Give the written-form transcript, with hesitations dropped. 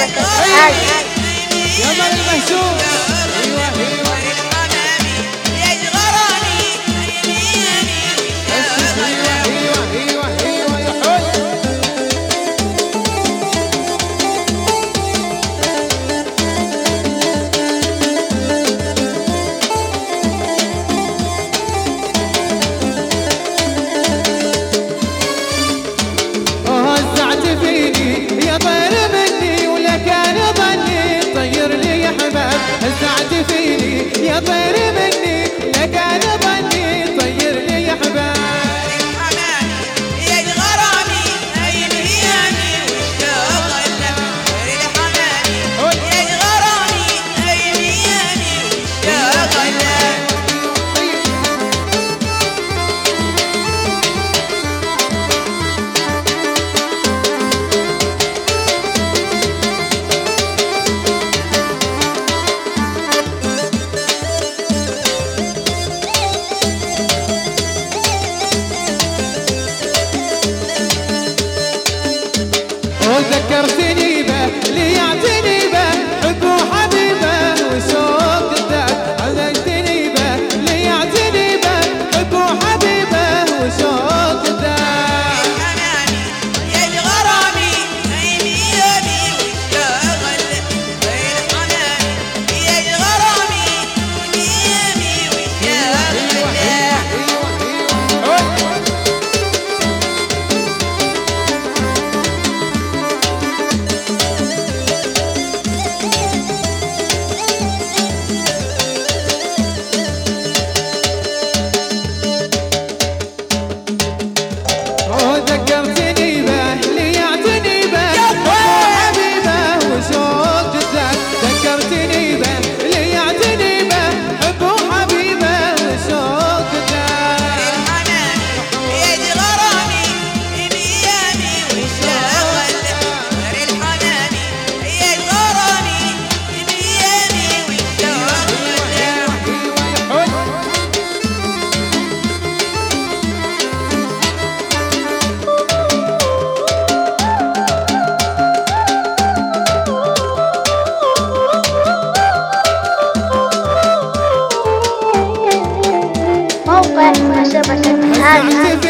يا مال المهجور. ايوه ايوه ايوه ايوه يا حول. وزعت فيني يا طير مني ولا كان ظني طير لي يا حباب. هزعت فيني يا طير مني لا كان ظني طير لي يا حباب. وذكرتني به اللي يعتني به حب وحبيبه وشوق الذات. عذقتني به اللي يعتني به حب وحبيبه وشوق الذات. يا الغرامي عينياني واشتغل غير حناني. يا الغرامي عينياني واشتغل. ذكرتني به اللي يعتني به حب وحبيبه وشوق الذات. ذكرتني به اللي يعتني به حب وحبيبه وشوق الذات. يا الغرامي عينياني واشتغل غير الحناني. يا الغرامي عينياني واشتغل. موقع مناسبة هذه